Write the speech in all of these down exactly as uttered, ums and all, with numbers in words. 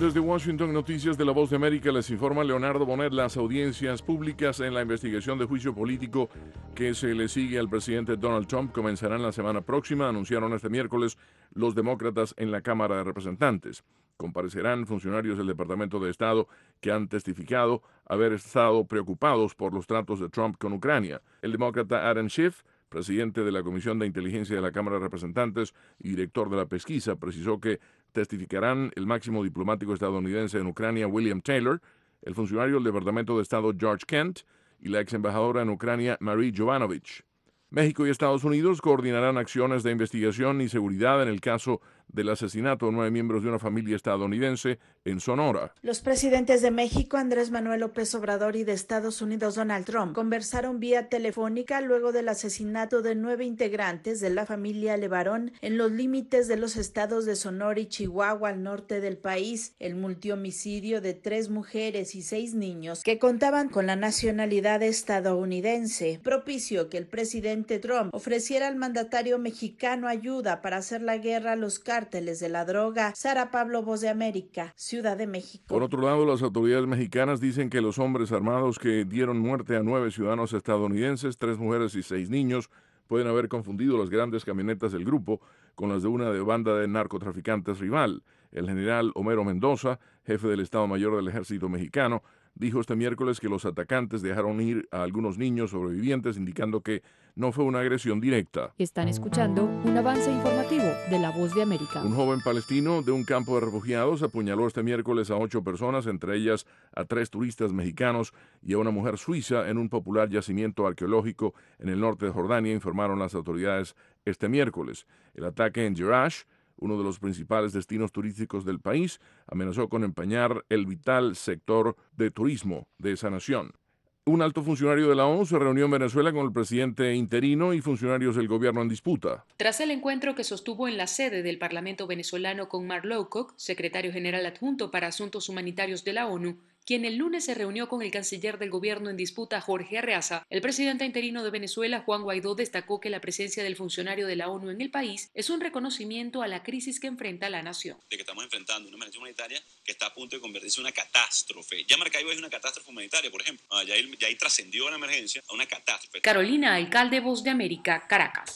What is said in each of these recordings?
Desde Washington, Noticias de la Voz de América, les informa Leonardo Bonet. Las audiencias públicas en la investigación de juicio político que se le sigue al presidente Donald Trump comenzarán la semana próxima, anunciaron este miércoles los demócratas en la Cámara de Representantes. Comparecerán funcionarios del Departamento de Estado que han testificado haber estado preocupados por los tratos de Trump con Ucrania. El demócrata Adam Schiff, presidente de la Comisión de Inteligencia de la Cámara de Representantes y director de la pesquisa, precisó que testificarán el máximo diplomático estadounidense en Ucrania, William Taylor, el funcionario del Departamento de Estado, George Kent, y la ex embajadora en Ucrania, Marie Jovanovic. México y Estados Unidos coordinarán acciones de investigación y seguridad en el caso del asesinato de nueve miembros de una familia estadounidense en Sonora. Los presidentes de México, Andrés Manuel López Obrador, y de Estados Unidos, Donald Trump, conversaron vía telefónica luego del asesinato de nueve integrantes de la familia Levarón en los límites de los estados de Sonora y Chihuahua, al norte del país. El multihomicidio de tres mujeres y seis niños que contaban con la nacionalidad estadounidense propició que el presidente Trump ofreciera al mandatario mexicano ayuda para hacer la guerra a los cárteles de la droga. Sara Pablo, Voz de América, Ciudad de México. Por otro lado, las autoridades mexicanas dicen que los hombres armados que dieron muerte a nueve ciudadanos estadounidenses, tres mujeres y seis niños, pueden haber confundido las grandes camionetas del grupo con las de una de banda de narcotraficantes rival. El general Homero Mendoza, jefe del Estado Mayor del Ejército Mexicano, dijo este miércoles que los atacantes dejaron ir a algunos niños sobrevivientes, indicando que no fue una agresión directa. Están escuchando un avance informativo de La Voz de América. Un joven palestino de un campo de refugiados apuñaló este miércoles a ocho personas, entre ellas a tres turistas mexicanos y a una mujer suiza, en un popular yacimiento arqueológico en el norte de Jordania, informaron las autoridades este miércoles. El ataque en Jerash, uno de los principales destinos turísticos del país, amenazó con empañar el vital sector de turismo de esa nación. Un alto funcionario de la ONU se reunió en Venezuela con el presidente interino y funcionarios del gobierno en disputa. Tras el encuentro que sostuvo en la sede del Parlamento venezolano con Mark Lowcock, secretario general adjunto para Asuntos Humanitarios de la ONU, quien el lunes se reunió con el canciller del gobierno en disputa, Jorge Arreaza, el presidente interino de Venezuela, Juan Guaidó, destacó que la presencia del funcionario de la ONU en el país es un reconocimiento a la crisis que enfrenta la nación. De que estamos enfrentando una emergencia humanitaria que está a punto de convertirse en una catástrofe. Ya Maracaibo es una catástrofe humanitaria, por ejemplo. Ah, ya, ahí, ya ahí trascendió la emergencia a una catástrofe. Carolina Alcalde, Voz de América, Caracas.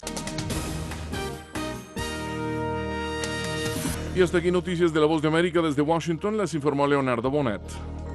Y hasta aquí Noticias de la Voz de América. Desde Washington les informó Leonardo Bonet.